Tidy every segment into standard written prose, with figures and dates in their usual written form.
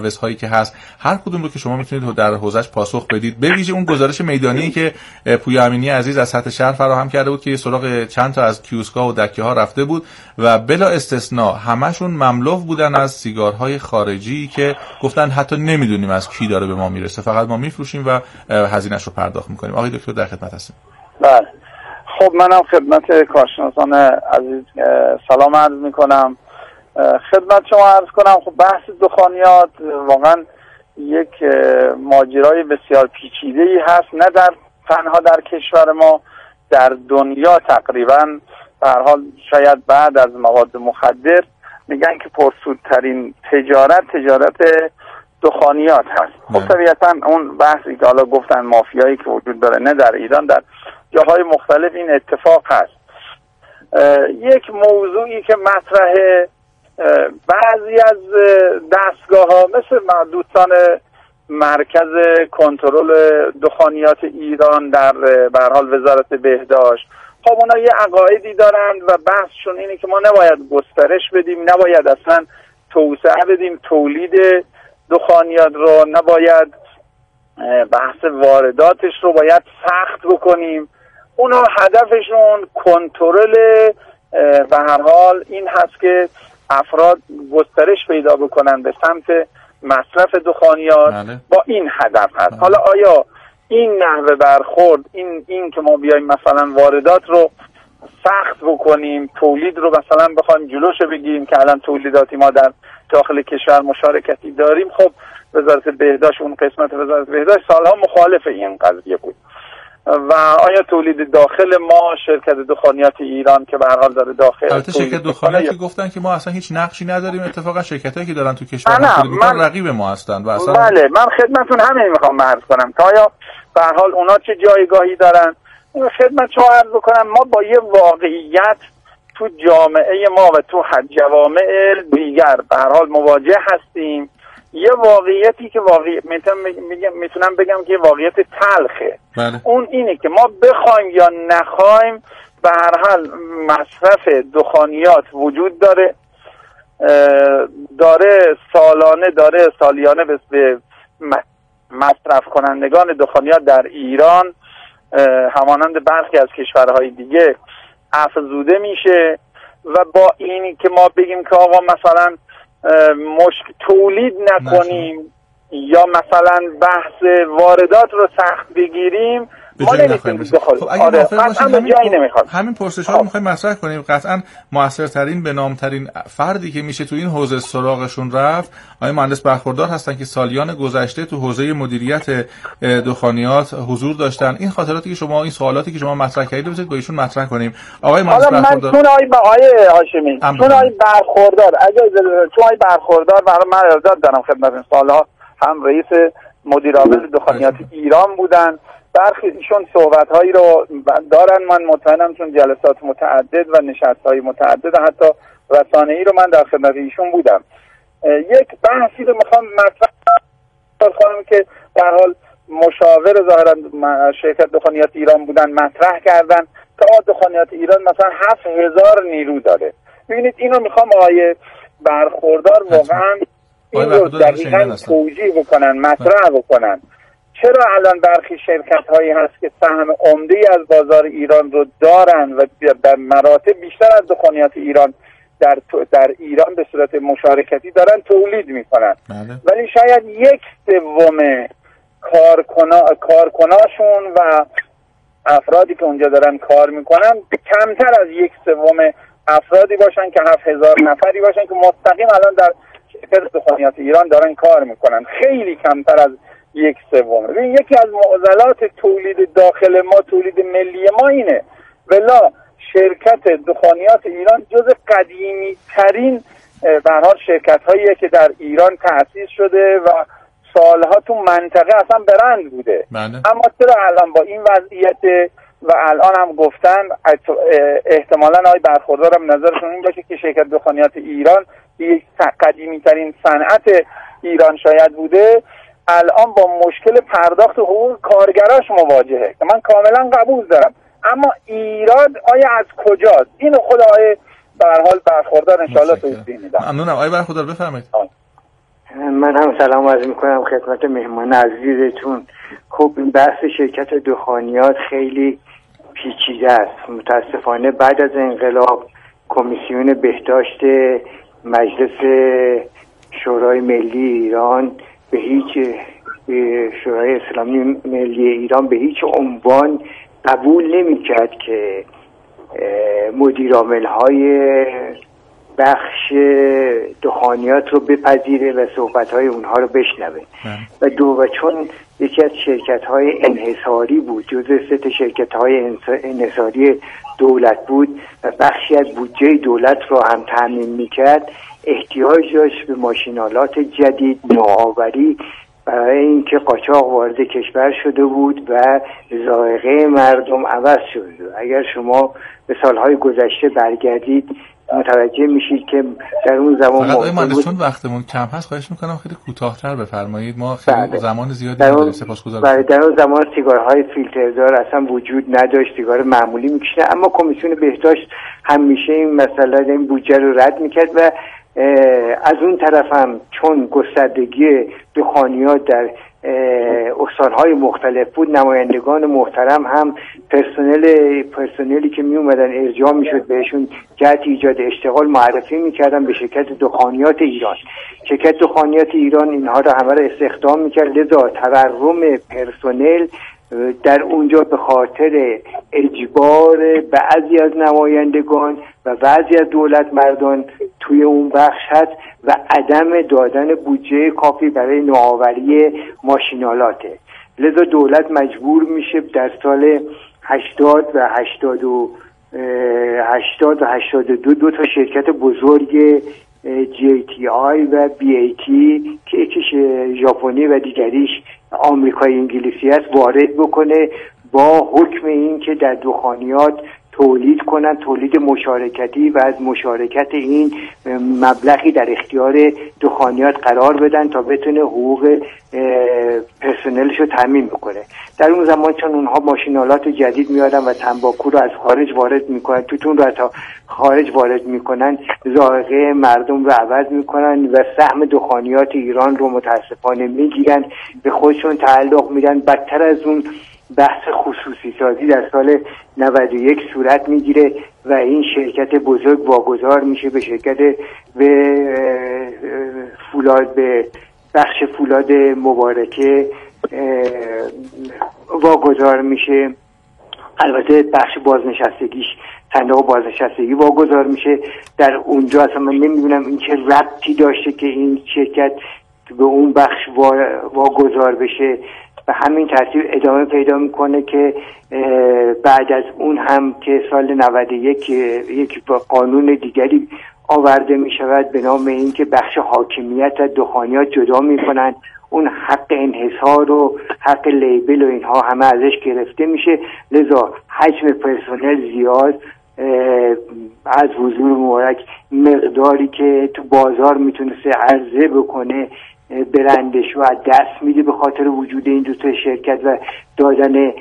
هایی که هست، هر کدوم رو که شما میتونید در حوزهش پاسخ بدید، به ویژه اون گزارش میدانی که پویا امینی عزیز از سطح شهر فراهم کرده بود که سراغ چند تا از کیوسک‌ها و دکه‌ها رفته بود و بلا استثناء همشون مملو بودن از سیگارهای خارجی که گفتن حتی نمیدونیم از کی داره به ما میرسه، فقط ما میفروشیم و هزینه‌اش رو پرداخت میکنیم. آقای دکتر در خدمت هستیم. بله، خب منم خدمت کارشناسان عزیز سلام عرض میکنم. خدمت شما عرض کنم خب بحث دخانیات واقعا یک ماجرای بسیار پیچیده‌ای هست، نه در تنها در کشور ما، در دنیا تقریبا. به هر حال شاید بعد از مواد مخدر میگن که پرسودترین تجارت دخانیات هست. خب طبیعتا اون بحثی که حالا گفتن مافیایی که وجود داره، نه در ایران، در جاهای مختلف این اتفاق هست. یک موضوعی که مطرحه، بعضی از دستگاه‌ها مثل دوستان مرکز کنترل دخانیات ایران در به هر حال وزارت بهداشت، خب اونا یه عقایدی دارند و بحثشون اینه که ما نباید گسترش بدیم، نباید اصلا توسعه بدیم تولید دخانیات رو، نباید بحث وارداتش رو باید سخت بکنیم. اونا هدفشون کنترل به هر حال این هست که افراد گسترش پیدا بکنن به سمت مصرف دخانیات. با این هدف هست. حالا آیا این نحوه برخورد، این که ما بیایم مثلا واردات رو سخت بکنیم، تولید رو مثلا بخوایم جلوش بگیریم که الان تولیداتی ما در داخل کشور مشارکتی داریم، خب وزارت بهداشت، اون قسمت وزارت بهداشت سالها مخالف این قضیه بود. و آیا تولید داخل ما، شرکت دخانیات ایران که به هر حال داره داخل، البته شرکت دخانیات که گفتن که ما اصلا هیچ نقشی نداریم، اتفاقا شرکتایی که دارن تو کشور تولید میکنن رقیب ما هستن و اصلا بله، من خدمتتون همین میخوام عرض کنم که آیا به هر حال اونا چه جایگاهی دارن. خدمت شما عرض بکنم ما با یه واقعیت تو جامعه ما و تو جوامع دیگر به هر حال مواجه هستیم. یه واقعیتی که میتونم بگم که واقعیت تلخه. اون اینه که ما بخوایم یا نخوایم به هر حال مصرف دخانیات وجود داره سالیانه به مصرف کنندگان دخانیات در ایران همانند برخی از کشورهای دیگه افزوده میشه. و با این که ما بگیم که آقا مثلا تولید نکنیم یا مثلا بحث واردات رو سخت بگیریم، ما نمیتونیم خب اگه همین پرسش‌ها رو می‌خوایم مطرح کنیم، قطعاً موثرترین به نامترین فردی که میشه تو این حوزه سراغشون رفت آقای مهندس برخوردار هستن که سالیان گذشته تو حوزه مدیریت دخانیات حضور داشتن. این خاطراتی که شما، این سوالاتی که شما مطرح کردید رو بذارید با ایشون مطرح کنیم. آقای مهندس برخوردار، من آقای هاشمی، چون آقای برخوردار برای من ارزاد دارم خدمت سالها هم رئیس مدیر عامل دخانیات ایران بودن، برخی ایشون صحبت‌هایی رو دارن، من مطمئنم چون جلسات متعدد و نشست‌های متعدد حتی رسانه‌ای رو من در خدمت ایشون بودم. یک بحثی رو میخوام مطرح کنم که در حال مشاور ظاهرا شرکت دخانیات ایران بودن مطرح کردن که دخانیات ایران مثلا 7000 نیرو داره. ببینید اینو میخوام آقای برخوردار واقعا این رو دقیقاً توجیه بکنن، مطرح بکنن. چرا الان برخی شرکت هایی هست که سهم عمده‌ای از بازار ایران رو دارن و در مراتب بیشتر از دخانیات ایران در ایران به صورت مشارکتی دارن تولید میکنن، ولی شاید 1/3 کارکناشون و افرادی که اونجا دارن کار میکنن کمتر از 1/3 افرادی باشن که 7000 نفری باشن که مستقیم الان در شرکت دخانیات ایران دارن کار میکنن، خیلی کمتر از 1/3. یکی از معضلات تولید داخل ما، تولید ملی ما اینه. ولی شرکت دخانیات ایران جز قدیمی ترین به هر حال شرکت هاییه که در ایران تأسیس شده و سالها تو منطقه اصلا برند بوده. اما چرا الان با این وضعیت و الان هم گفتن احتمالاً آقای برخوردارم نظرشون این باشه که شرکت دخانیات ایران یک قدیمی ترین صنعت ایران شاید بوده، الان با مشکل پرداخت حقوق کارگراش مواجهه که من کاملا قبول دارم، اما ایراد آیا از کجاست؟ اینو خود آقای به هر حال برخوردار ان شاء الله توضیح میدم. ممنونم. آقای برخوردار بفرمایید. من هم سلام عرض میکنم خدمت مهمان عزیزتون. خب این بحث شرکت دخانیات خیلی پیچیده است. متاسفانه بعد از انقلاب کمیسیون بهداشت مجلس شورای ملی ایران به هیچ شورای اسلامی ملی ایران به هیچ عنوان قبول نمی‌کرد که مدیرعامل‌های بخش دخانیات رو بپذیره و صحبت‌های اونها رو بشنوه و چون یکی از شرکت‌های انحصاری بود، جزء 3 شرکت‌های انحصاری دولت بود و بخشی از بودجه دولت رو هم تامین می‌کرد، احتیاج داشت به ماشین‌آلات جدید، نوآوری برای اینکه قاچاق وارد کشور شده بود و ذائقه مردم عوض شده. اگر شما به سالهای گذشته برگردید متوجه میشید که در اون زمان چون وقتمون کم هست خواهش میکنم خیلی کوتاه‌تر بفرمایید، ما خیلی زمان زیادی نداریم. سپاسگزارم. در اون زمان سیگارهای فیلتردار اصلا وجود نداشت، سیگار معمولی میکشیدن، اما کمیسیون بهداشت همیشه این مسئله این بودجه رو رد میکرد و از اون طرف هم چون گستردگی دخانیات در استانهای مختلف بود، نمایندگان محترم هم پرسنلی که می اومدن ارجاع میشد بهشون جهت ایجاد اشتغال معرفی میکردن به شرکت دخانیات ایران. شرکت دخانیات ایران اینها رو همه رو استخدام میکرد، لذا تورم پرسنل در اونجا به خاطر اجبار بعضی از نمایندگان و بعضی از دولت مردان توی اون بخش هست و عدم دادن بودجه کافی برای نوآوری ماشینالاته. لذا دولت مجبور میشه در سال 80 و 82 دو تا شرکت بزرگ JTI و BAT که یکیش ژاپنی و دیگریش آمریکایی انگلیسی است وارد بکنه با حکم این که در دخانیات تولید کنن، تولید مشارکتی، و از مشارکت این مبلغی در اختیار دخانیات قرار بدن تا بتونه حقوق پرسنلش رو تامین بکنه. در اون زمان چون اونها ماشینالات جدید میارن و تنباکو رو از خارج وارد میکنن، توتون رو از خارج وارد میکنن، ذائقه مردم رو عوض میکنن و سهم دخانیات ایران رو متاسفانه میگیرن، به خودشون تعلق میدن. بدتر از اون بحث خصوصی سازی در سال 91 صورت میگیره و این شرکت بزرگ واگذار میشه به شرکت به بخش فولاد مبارکه واگذار میشه. البته بخش بازنشستگیش صندوق بازنشستگی واگذار میشه. در اونجا اصلا من نمیدونم این چه ربطی داشته که این شرکت به اون بخش واگذار بشه. به همین ترتیب ادامه پیدا میکنه که بعد از اون هم که سال 91 یک قانون دیگری آورده میشود به نام این که بخش حاکمیت از دخانیات جدا میکنن، اون حق انحصار و حق لیبل و اینها همه ازش گرفته میشه. لذا حجم پرسنل زیاد، از حضور مبارک مقداری که تو بازار میتونسته عرضه بکنه برندش رو از دست میده به خاطر وجود این دو تا شرکت و دادن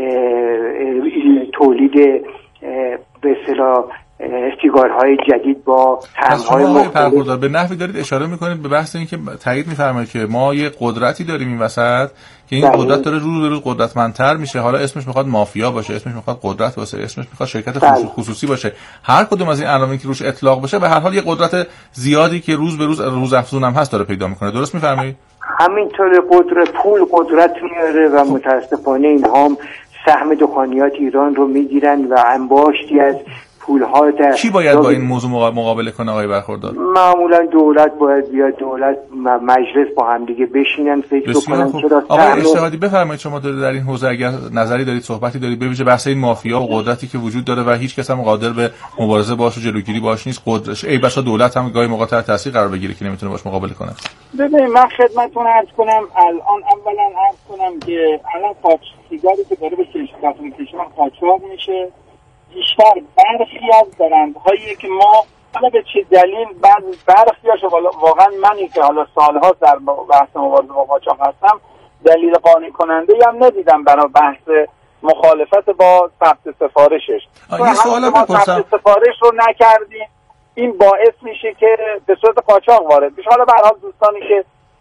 تولید به اصطلاح سیگارهای جدید با طعم‌های مختلف. به نحوی دارید اشاره میکنید به بحث این که تایید میفرمایید که ما یه قدرتی داریم این وسط که این قدرت داره روز به روز قدرتمندتر میشه. حالا اسمش میخواد مافیا باشه، اسمش میخواد قدرت باشه، اسمش میخواد شرکت خصوصی باشه، هر کدوم از این عناوین که روش اطلاق بشه به هر حال یه قدرت زیادی که روز به روز افزون هم هست داره پیدا میکنه. درست میفرمایید؟ همینطور قدرت میاره و متاسفانه اینها هم سهم دخانیات ایران رو میگیرن و انباشتی از پول‌ها در کی باید با این موضوع مقابله کنه آقای برخوردار؟ معمولا دولت باید بیاد، دولت مجلس با هم دیگه بشینن فکر کنن. چرا آقای اجتهادی بفرمایید شما در این حوزه اگر نظری دارید، صحبتی دارید به ویژه بحث این مافیا و قدرتی که وجود داره و هیچ کس هم قادر به مبارزه باهاش و جلوگیری باهاش نیست. ای بسا دولت هم گاهی موقع تحت تاثیر قرار بگیره که نمیتونه باهاش مقابله کنه. ببینید من خدمتتون عرض کنم اولا عرض کنم که الان سیگاری که داره به کشور قاچاق میشه بیشتر برخی از برندهایی که ما حالا به چه دلیل برخیاش واقعا منی که حالا سالها در بحث مبارزه با قاچاق هستم دلیل قانع کننده هم ندیدم برای بحث مخالفت با ثبت سفارشش. یه سوال بپرسم. ثبت سفارش رو نکردیم این باعث میشه که به صورت قاچاق وارد بشه. حالا به هر حال دوستانی که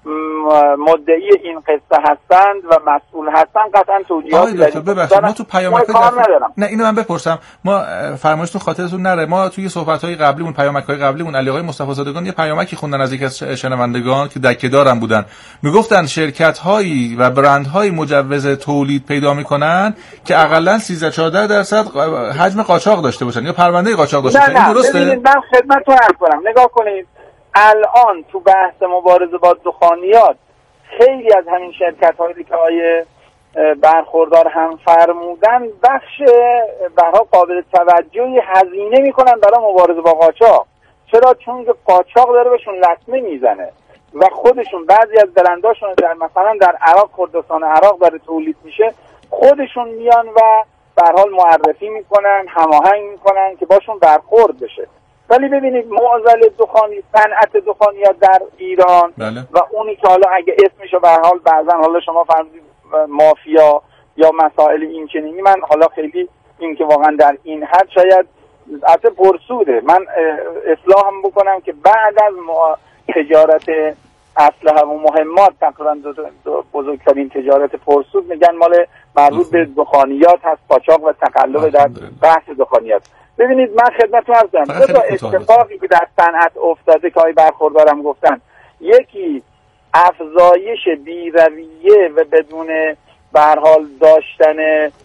مدعی این قصه هستند و مسئول هستند قطعا توجیهاتی ببخشید ما تو پیامک‌های نه اینو من بپرسم، ما فرمایشتون خاطرتون نره، ما توی صحبت‌های قبلیمون پیامک‌های قبلیمون علی آقای مصطفی زادگان یه پیامکی خوندن از یکی از شنوندگان که دکه‌دارم بودن، میگفتن شرکت‌هایی و برندهایی مجوز تولید پیدا می‌کنن که حداقل 13-14% حجم قاچاق داشته باشن یا پرونده قاچاق داشته باشن. این درسته؟ ببینید من خدمتتون عرض کنم، نگاه کنید الان تو بحث مبارزه با دخانیات خیلی از همین شرکت‌هایی که آیه برخوردار هم فرمودن بخش برها قابل توجهی هزینه میکنن برای مبارزه با قاچاق. چرا؟ چون که قاچاق داره بهشون لطمه میزنه و خودشون بعضی از برنداشون در مثلا در عراق، کردستان عراق داره تولید میشه، خودشون میان و به هر حال معرفی میکنن، هماهنگ میکنن که باشون برخورد بشه. ولی ببینید معضل دخانی، صنعت دخانیات در ایران بله. و اونی که حالا اگه اسمشو به هر حال بعضا حالا شما فرمودید مافیا یا مسائل این چنینی، من حالا خیلی این که واقعا در این حد شاید البته پرسوده، من اصلاح هم بکنم که بعد از تجارت اسلحه و مهمات تقریبا بزرگترین تجارت پرسود میگن مال مربوط به دخانیات هست، قاچاق و تقلب در بحث دخانیات. ببینید من خدمتتون عرض کنم دو تا اتفاقی که در صنعت افتاده که های برخوردارم گفتن، یکی افزایش بی‌رویه و بدون به هر حال داشتن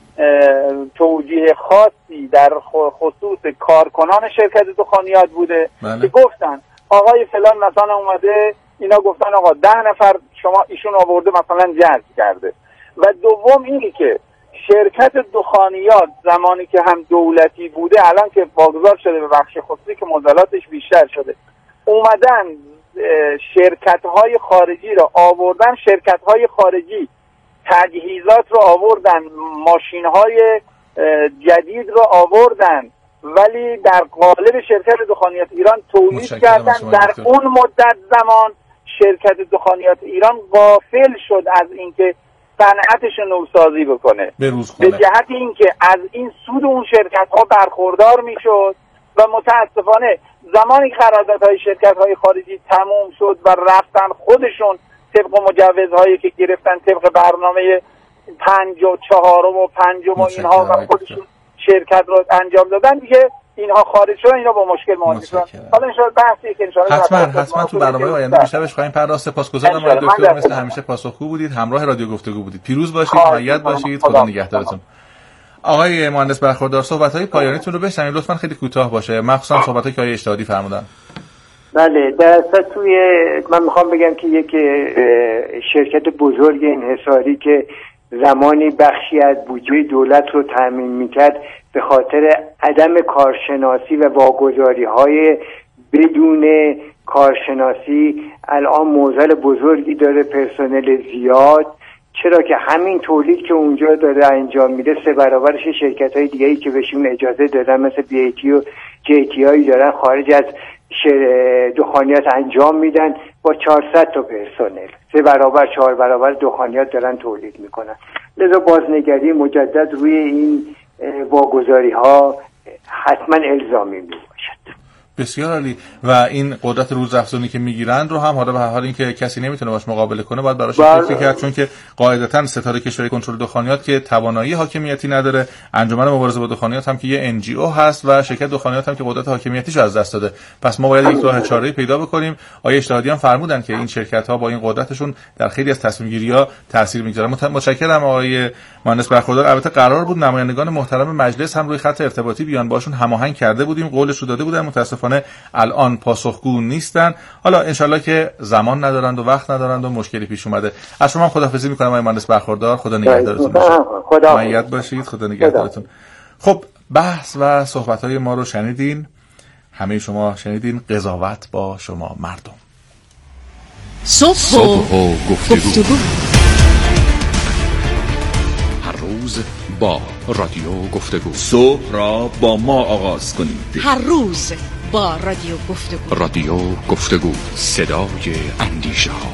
توجیه خاصی در خصوص کارکنان شرکت دخانیات بوده که گفتن آقای فلان مثلا اومده اینا گفتن آقا 10 نفر شما ایشون آورده مثلا جذب کرده. و دوم اینی که شرکت دخانیات زمانی که هم دولتی بوده الان که واگذار شده به بخش خصوصی که معضلاتش بیشتر شده، اومدن شرکت‌های خارجی رو آوردن، شرکت‌های خارجی تجهیزات رو آوردن، ماشین‌های جدید رو آوردن، ولی در قالب شرکت دخانیات ایران تولید کردن. در اون مدت زمان شرکت دخانیات ایران غافل شد از اینکه صنعتش نوسازی بکنه، به جهت اینکه از این سود اون شرکت‌ها برخوردار میشد و متاسفانه زمانی که قراردادهای شرکت‌های خارجی تموم شد و رفتن خودشون طبق مجوزهایی که گرفتن طبق برنامه 5 و 4 و 5 و اینها و خودشون شرکت رو انجام دادن، دیگه اینها خارج شدن، اینا با مشکل مواجه شدن. حالا ان شاءالله بحثی که ان شاءالله حتما تو برنامه آینده بیشتر بهش خواهیم پرداخت. سپاسگزارم آقای دکتر، مثل همیشه پاسخگو بودید، همراه رادیو گفتگو بودید. پیروز باشید، مؤید باشید، خدا نگهدارتون. آقای مهندس برخوردار صحبت‌های پایانیتون رو بشنوید، لطفاً خیلی کوتاه باشه، مخصوصا صحبتایی که آقای اشتهادی فرمودن. بله، در اصل من میخوام بگم که یک شرکت بزرگ انحصاری که زمانی بخشی از بودجه دولت رو تامین میکرد به خاطر عدم کارشناسی و واگذاری‌های بدون کارشناسی الان معضل بزرگی داره، پرسنل زیاد. چرا که همین تولید که اونجا داره انجام میده 3 برابرش شرکت‌های دیگه‌ای که بهشون اجازه دادن مثل BAT و JTI دارن خارج از دخانیات انجام میدن با 400 تا پرسنل، 3 برابر 4 برابر دخانیات دارن تولید میکنن. لذا بازنگری مجدد روی این واگذاری ها حتما الزامی می باشد. بسیار عالی. و این قدرت روزافزونی که میگیرن رو هم حالا به هر حال اینکه کسی نمیتونه باش مقابله کنه باید براش فکر کرد، چون که قاعدتاً ستاره کشوری کنترل دخانیات که توانایی حاکمیتی نداره، انجمن مبارزه با دخانیات هم که یه NGO هست و شرکت دخانیات هم که قدرت حاکمیتیش رو از دست داده. پس ما باید یک راه چاره‌ای پیدا بکنیم. آیه اشتهادی هم فرمودن که این شرکت‌ها با این قدرتشون در خیلی از تصمیم‌گیری‌ها تاثیر می‌گذارن. متشکرم آقای مهندس برخوردار. البته قرار بود نمایندگان محترم مجلس هم روی خط ارتباطی بیان، باشون هماهنگ کرده بودیم، قولش رو داده بودن، متأسفانه الان پاسخگو نیستن. حالا انشالله که زمان ندارند و وقت ندارند و مشکلی پیش اومده. از شما هم خداحافظی می‌کنم آقای مهندس برخوردار، خدا نگهدارتون باشه. خدا مؤید باشید، خدا نگهدارتون. خب بحث و صحبت‌های ما رو شنیدین، همه شما شنیدین. قضاوت با شما مردم. صبح و گفتگو هر روز با رادیو گفتگو. صبح را با ما آغاز کنید. هر روز با رادیو گفتگو. رادیو گفتگو، صدای اندیشه ها.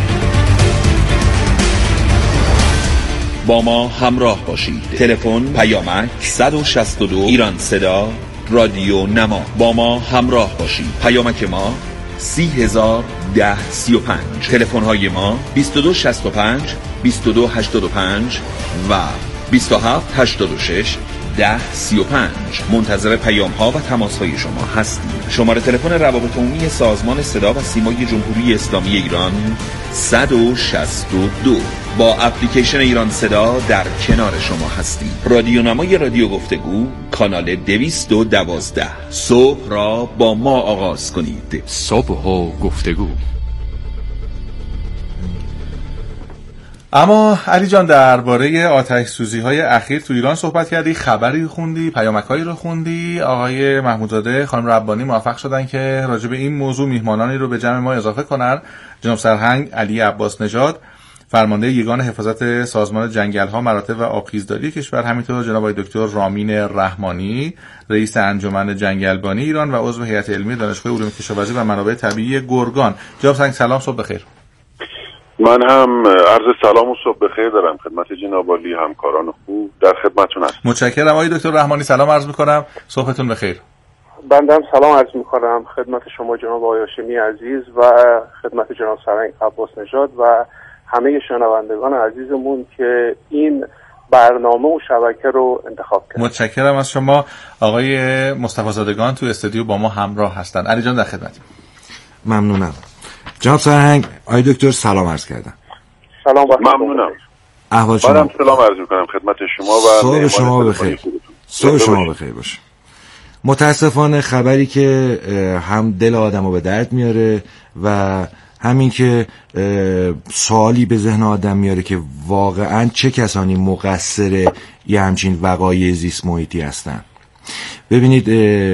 با ما همراه باشید. تلفن پیامک 162 ایران صدا رادیو نما. با ما همراه باشید. پیامک ما 30,000 1035. تلفن های ما 2265 2285 و 2786 1035. منتظر پیام ها و تماس های شما هستیم. شماره تلفن روابط عمومی سازمان صدا و سیمای جمهوری اسلامی ایران 162. با اپلیکیشن ایران صدا در کنار شما هستیم. رادیونمای رادیو گفتگو کانال 212. صبح را با ما آغاز کنید. صبح و گفتگو. اما علی جان، درباره آتش سوزی های اخیر تو ایران صحبت کردی، خبری خوندی، پیامک‌هایی رو خوندی. آقای محمودزاده خانم ربانی موفق شدن که راجع به این موضوع میهمانانی رو به جمع ما اضافه کنن. جناب سرهنگ علی عباس نژاد، فرمانده یگان حفاظت سازمان جنگل‌ها، مراتع و آبخیزداری کشور، همینطور جناب آقای دکتر رامین رحمانی، رئیس انجمن جنگلبانی ایران و عضو هیئت علمی دانشگاه علوم کشاورزی و منابع طبیعی گرگان. جناب سرهنگ سلام، صبح بخیر. من هم عرض سلام و صبح بخیر دارم خدمت جناب عالی، همکاران خوب، در خدمتتون هستم. متشکرم. آقای دکتر رحمانی سلام عرض می‌کنم، صبحتون بخیر. بنده هم سلام عرض می‌کنم خدمت شما جناب آقای هاشمی عزیز و خدمت جناب سرهنگ عباس نژاد و همه شنوندگان عزیزمون که این برنامه و شبکه رو انتخاب کردن. متشکرم از شما. آقای مصطفی زادگان تو استودیو با ما همراه هستن. علی جان در خدمت. ممنونم. جناب سرهنگ، آقای دکتر سلام عرض کردم. سلام و ممنونم. احوال شما؟ منم سلام عرض می‌کنم خدمت شما و صبح شما بخیر. صبح شما بخیر باشه. متاسفانه خبری که هم دل آدمو به درد میاره و همین که سوالی به ذهن آدم میاره که واقعا چه کسانی مقصر یه همچین وقایع زیست محیطی هستن. ببینید،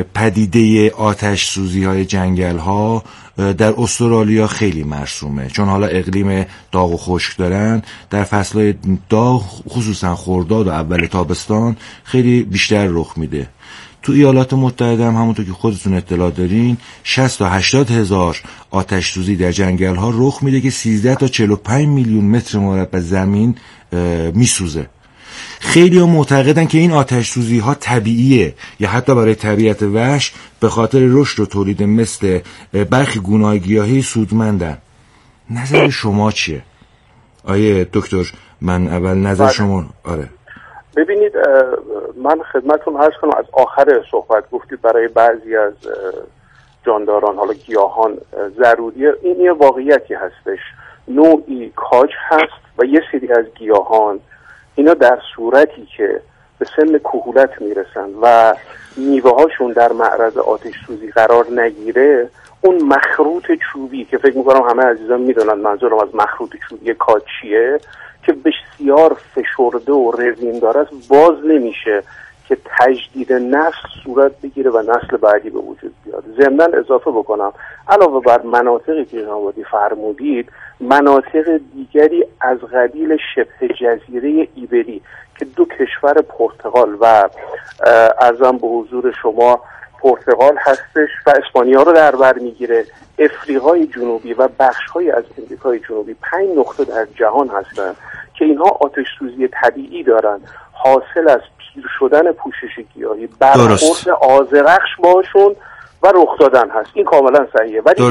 پدیده آتش سوزی های جنگل ها در استرالیا خیلی مرسومه، چون حالا اقلیم داغ و خشک دارن. در فصلهای داغ خصوصا خرداد و اول تابستان خیلی بیشتر رخ میده. تو ایالات متحده هم همونطور که خودتون اطلاع دارین 60 تا 80 هزار آتش سوزی در جنگل ها رخ میده که 13 تا 45 میلیون متر مربع زمین میسوزه. خیلی ها معتقدن که این آتش سوزی ها طبیعیه یا حتی برای طبیعت وحش به خاطر رشد و تولید مثل برخی گونه‌های گیاهی سودمندن. نظر شما چیه؟ آیه دکتر، من اول نظر شما. آره ببینید، من خدمتتون عرض کنم، از آخر صحبت گفتید برای بعضی از جانداران، حالا گیاهان، ضروریه. این یه واقعیتی هستش، نوعی کاج هست و یه سری از گیاهان اینا در صورتی که به سن کهولت میرسن و میوه هاشون در معرض آتش سوزی قرار نگیره، اون مخروط چوبی که فکر میکنم همه عزیزان میدونن منظورم از مخروط چوبی کاج چیه، که بسیار فشرده و رزین داره، باز نمیشه که تجدید نسل صورت بگیره و نسل بعدی به وجود بیاد. ضمناً اضافه بکنم علاوه بر مناطقی که جناب فرمودید، مناطق دیگری از قبیل شبه جزیره ایبری که دو کشور پرتغال و ارزم به حضور شما پرتغال هستش و اسپانیا رو در بر میگیره، افریقای جنوبی و بخش‌های از امریکای جنوبی، 5 نقطه در جهان هستن که اینها آتش سوزی طبیعی دارن، حاصل از پیر شدن پوشش گیاهی، برخورد آذرخش باشون و رخ دادن هست. این کاملا صحیحه. ولی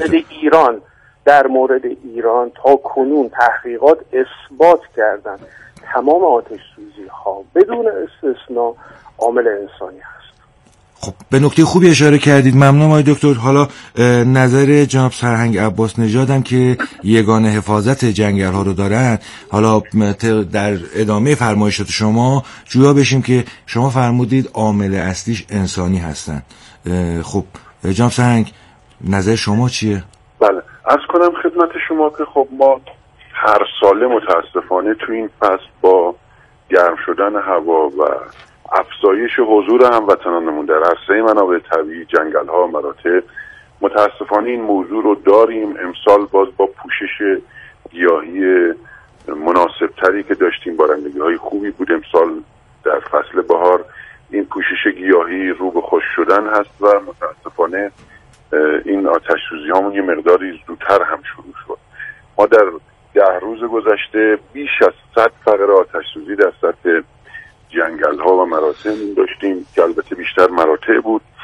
در مورد ایران تا کنون تحقیقات اثبات کردن تمام آتش سوزی ها بدون استثناء عامل انسانی هست. خب به نکته خوبی اشاره کردید، ممنونم آقای دکتر. حالا نظر جناب سرهنگ عباس نژادم که یگان حفاظت جنگل ها رو دارن، حالا در ادامه فرمایشات شما جویا بشیم که شما فرمودید عامل اصلیش انسانی هستن. خب جناب سرهنگ نظر شما چیه؟ بله، عرض کنم خدمت شما که خب ما هر ساله متاسفانه تو این فصل با گرم شدن هوا و افزایش حضور هموطنانمون در عرصه منابع طبیعی، جنگل ها و مراتع، متاسفانه این موضوع رو داریم. امسال باز با پوشش گیاهی مناسب تری که داشتیم، بارندگی های خوبی بود امسال در فصل بهار، این پوشش گیاهی رو به خشک شدن هست و متاسفانه این آتش سوزی هامون یه مقداری زودتر هم شروع شد. ما در 10 روز گذشته بیش از 100 فقره آتش سوزی در سطح جنگل ها و مراتع داشتیم که البته بیشتر مراتع بود.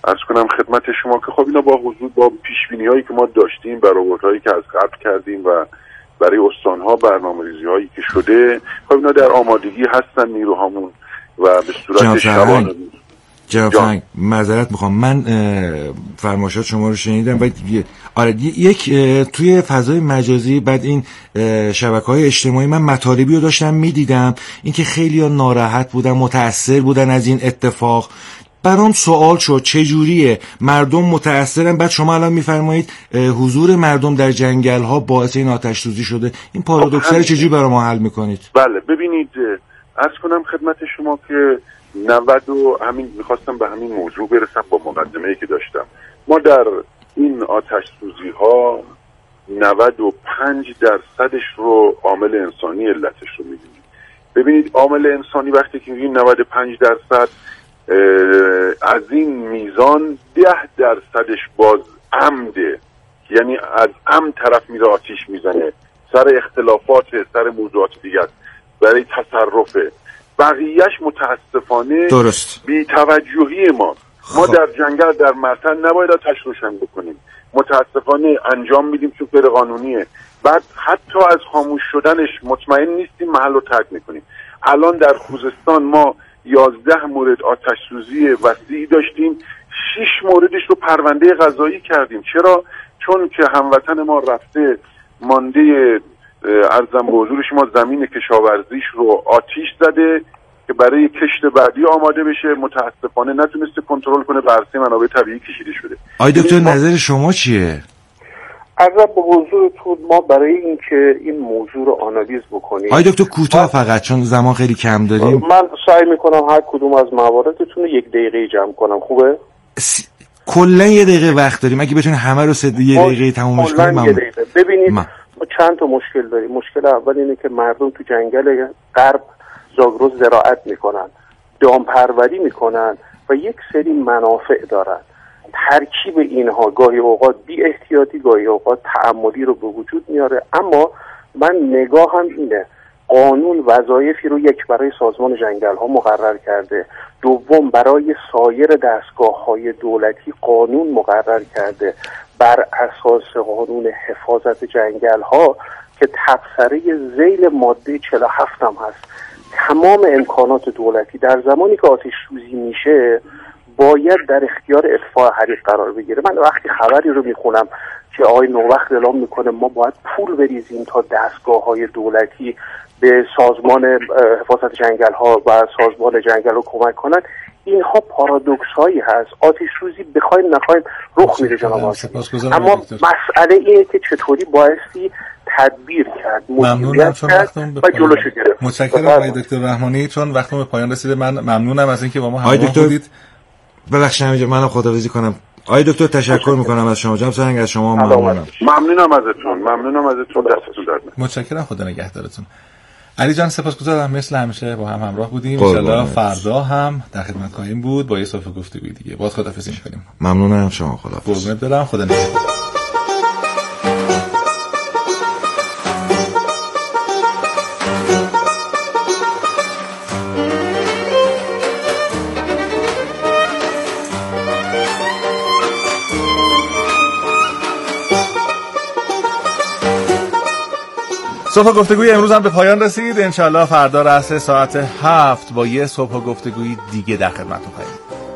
عرض کنم خدمت شما که خب اینا با حضور با پیشبینی هایی که ما داشتیم، برآوردهایی که از قبل کردیم و برای استانها برنامه‌ریزی هایی که شده، خب اینا در آمادگی هستن نیروهامون و به صورت شبانه. جناب فرهنگ معذرت میخوام، من فرمایشات شما رو شنیدم و یک توی فضای مجازی بعد این شبکه‌های اجتماعی من مطالبی رو داشتم میدیدم، اینکه خیلی‌ها ناراحت بودن، متأثر بودن از این اتفاق. برام سوال شد چجوریه مردم متأثرن، بعد شما الان میفرمایید حضور مردم در جنگل‌ها باعث این آتش سوزی شده. این پارادوکس رو چجوری برای ما حل میکنید؟ بله ببینید، عرض کنم خدمت شما که 90 و همین میخواستم به همین موضوع برسم با مقدمه‌ای که داشتم. ما در این آتش سوزی ها 95% رو عامل انسانی علتش رو می‌بینیم. ببینید عامل انسانی وقتی که میگیم 95% از این میزان 10% باز عمده، یعنی از عمد طرف میره آتیش میزنه سر اختلافات، سر موضوعات دیگر برای تصرفه. بقیهش متاسفانه درست بی توجهی ما در جنگل در مرتن نباید آتش روشن بکنیم، متاسفانه انجام میدیم چون غیر قانونیه. بعد حتی از خاموش شدنش مطمئن نیستیم، محل رو ترک میکنیم. الان در خوزستان ما 11 مورد آتش سوزی وسیعی داشتیم، 6 موردش رو پرونده قضایی کردیم. چرا؟ چون که هموطن ما رفته مانده ارزم به حضور شما زمین کشاورزیش رو آتیش زده که برای کشت بعدی آماده بشه، متاسفانه نتونسته کنترل کنه، به عرصه منابع طبیعی کشیده شده. آقای دکتر نظر شما چیه؟ عرض به حضورتون ما برای اینکه این موضوع رو آنالیز بکنیم، آقای دکتر کوتاه فقط چون زمان خیلی کم داریم. من سعی میکنم هر کدوم از مواردتون رو 1 دقیقه جمع کنم. خوبه؟ کلاً 1 دقیقه وقت داریم، اگه بتونید همه رو 1 دقیقه تمومش کنیم. ببینید ما چند تا مشکل داریم. مشکل اول اینه که مردم تو جنگل غرب زاگرس زراعت میکنن، دامپروری میکنن و یک سری منافع دارن. ترکیب اینها گاهی اوقات بی احتیاطی، گاهی اوقات تعمدی رو به وجود میاره. اما من نگاهم اینه، قانون وظایفی رو یک برای سازمان جنگل ها مقرر کرده، دوم برای سایر دستگاه های دولتی قانون مقرر کرده بر اساس قانون حفاظت جنگل ها که تبصره ذیل ماده 47 هم هست. تمام امکانات دولتی در زمانی که آتش سوزی میشه باید در اختیار اطفاء حریق قرار بگیره. من وقتی خبری رو میخونم که آقای نوبخت اعلام میکنه ما باید پول بریزیم تا دستگاه‌های دولتی به سازمان حفاظت جنگل ها و سازمان جنگل رو کمک کنن، اینها پارادوکس هایی هست. آتش سوزی بخوایم نخوایم رخ میده جناب آقای. اما مسئله اینه که چطوری بایستی تدبیر کرد، ممنونم چون وقتم و جلوشو گرفت. متشکرم آقای دکتر رحمانی، چون وقتم به پایان رسیده. من ممنونم از اینکه با ما همراه بودید. ببخشید منم خداحافظی کنم. آقای دکتر تشکر میکنم از شما. جناب سرهنگ از شما ممنونم. ممنونم ازتون. دستتون درد. متشکرم، خدا نگهدارتون. علی جان سپاسگزارم، مثل همیشه با هم همراه بودیم. ان شاءالله فردا هم در خدمت خواهیم بود با یه صفحه گفتگوی دیگه. باز خداحافظی می‌کنیم. ممنونم شما. خداحافظ. قربونت برم. خدا نگهدار. صبح گفتگوی امروز هم به پایان رسید. انشالله فردا رأس ساعت 7 با یه صبح گفتگوی دیگه در خدمتتون خواهیم.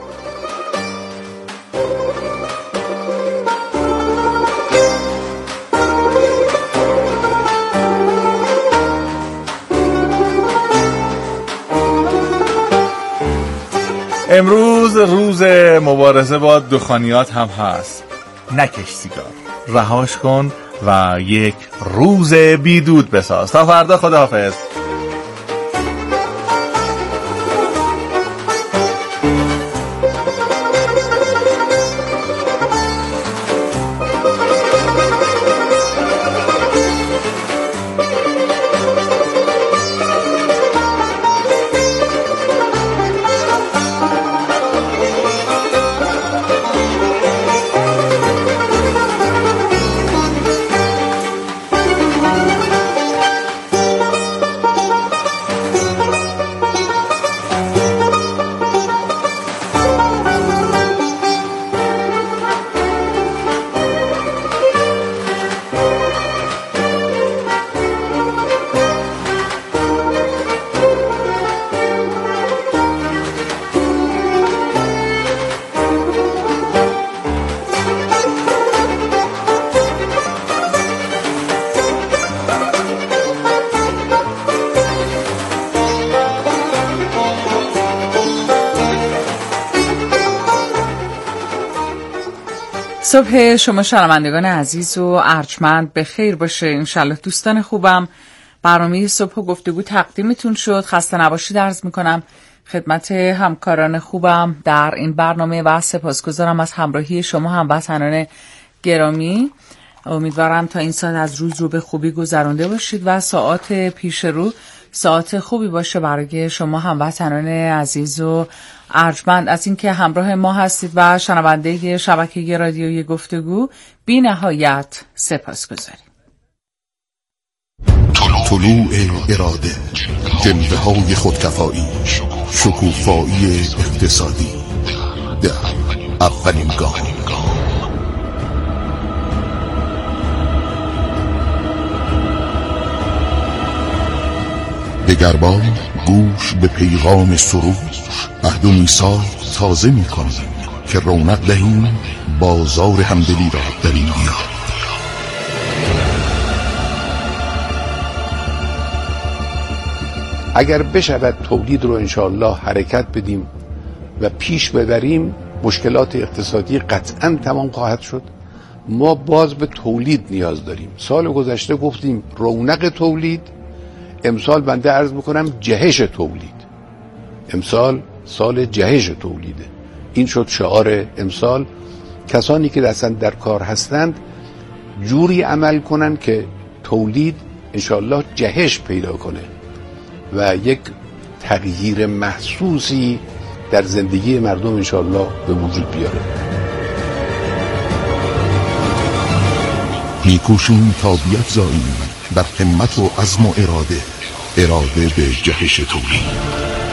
امروز روز مبارزه با دخانیات هم هست. نکش سیگار، رهاش کن و یک روز بیدود بساز. تا فردا، خداحافظ. صبح شما شنوندگان عزیز و ارجمند به خیر باشه. انشالله دوستان خوبم. برنامه صبح و گفتگو تقدیمتون شد. خسته نباشید عرض میکنم خدمت همکاران خوبم در این برنامه و سپاسگزارم از همراهی شما هموطنان گرامی. امیدوارم تا این ساعت از روز رو به خوبی گذرانده باشید و ساعات پیش رو ساعت خوبی باشه برای شما هموطنان عزیز و ارجمند. از اینکه همراه ما هستید و شنونده شبکه رادیویی گفتگو بی نهایت سپاسگزاریم. طلوع اراده، جنبه های خودکفایی، شکوفایی اقتصادی، در اولین گام. دگربار گوش به پیغام سرود، عهد و میثاق تازه می‌کنیم که رونق دهیم بازار همدلی را در این دیار. اگر بشود تولید رو انشاءالله حرکت بدیم و پیش ببریم، مشکلات اقتصادی قطعاً تمام خواهد شد. ما باز به تولید نیاز داریم. سال گذشته گفتیم رونق تولید، امسال بنده عرض میکنم جهش تولید. امسال سال جهش تولیده. این شد شعار امسال. کسانی که اصلا در کار هستند جوری عمل کنن که تولید انشاءالله جهش پیدا کنه و یک تغییر محسوسی در زندگی مردم انشاءالله به وجود بیاره. میکوشیم تا بیفزاییم در همت و عزم و اراده به جهش تولید.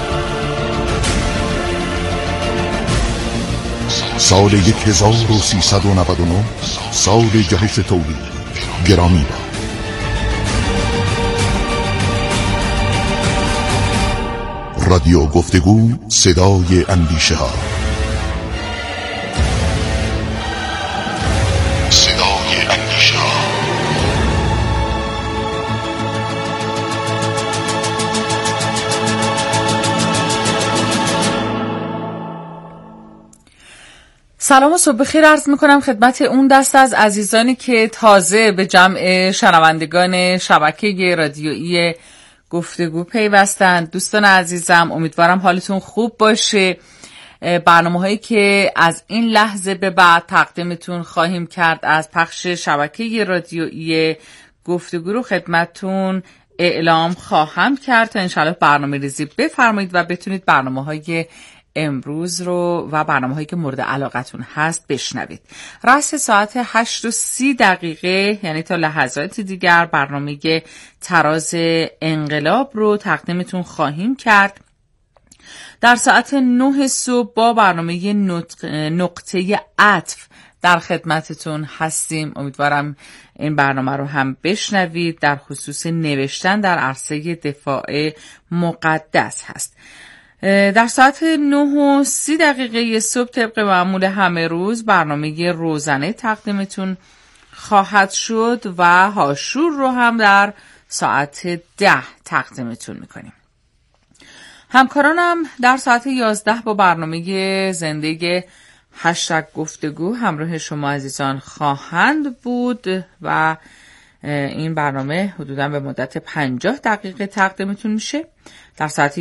سال 1399 سال جهش تولید. گرامی باد. رادیو گفتگو، صدای اندیشه ها. صدای اندیشه ها. سلام و صبح بخیر عرض میکنم خدمت اون دست از عزیزانی که تازه به جمع شنوندگان شبکه رادیویی گفتگو پیوستند. دوستان عزیزم، امیدوارم حالتون خوب باشه. برنامه هایی که از این لحظه به بعد تقدیمتون خواهیم کرد از پخش شبکه رادیویی گفتگو رو خدمتتون اعلام خواهم کرد تا انشاءالله برنامه ریزی بفرمایید و بتونید برنامه های امروز رو و برنامه هایی که مورد علاقتون هست بشنوید. رأس ساعت 8:30 یعنی تا لحظات دیگر برنامه تراز انقلاب رو تقدیمتون خواهیم کرد. در ساعت 9 صبح با برنامه نقطه عطف در خدمتتون هستیم. امیدوارم این برنامه رو هم بشنوید. در خصوص نوشتن در عرصه دفاع مقدس هست. در ساعت 9:30 صبح طبق معمول همه روز برنامه روزانه تقدیمتون خواهد شد و هاشور رو هم در ساعت 10 تقدیمتون میکنیم. همکارانم در ساعت 11 با برنامه زنده #گفتگو همراه شما عزیزان خواهند بود و این برنامه حدوداً به مدت 50 دقیقه تقدیمتون میشه. در ساعت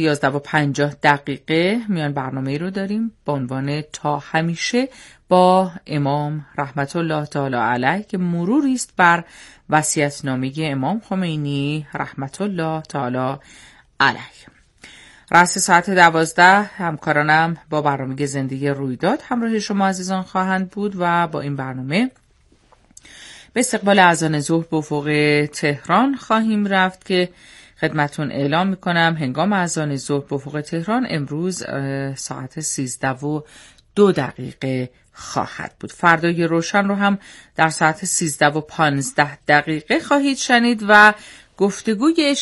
11:50 میان برنامه رو داریم با عنوان تا همیشه با امام رحمت الله تعالی علیه که مروری است بر وصیت‌نامه امام خمینی رحمت الله تعالی علیه. رأس ساعت 12 همکارانم با برنامه زندگی رویداد همراه شما عزیزان خواهند بود و با این برنامه به استقبال اذان ظهر به افق تهران خواهیم رفت که خدمتون اعلام میکنم هنگام اذان ظهر به افق تهران امروز ساعت 13:02 خواهد بود. فردای روشن رو هم در ساعت 13:15 خواهید شنید و گفتگوی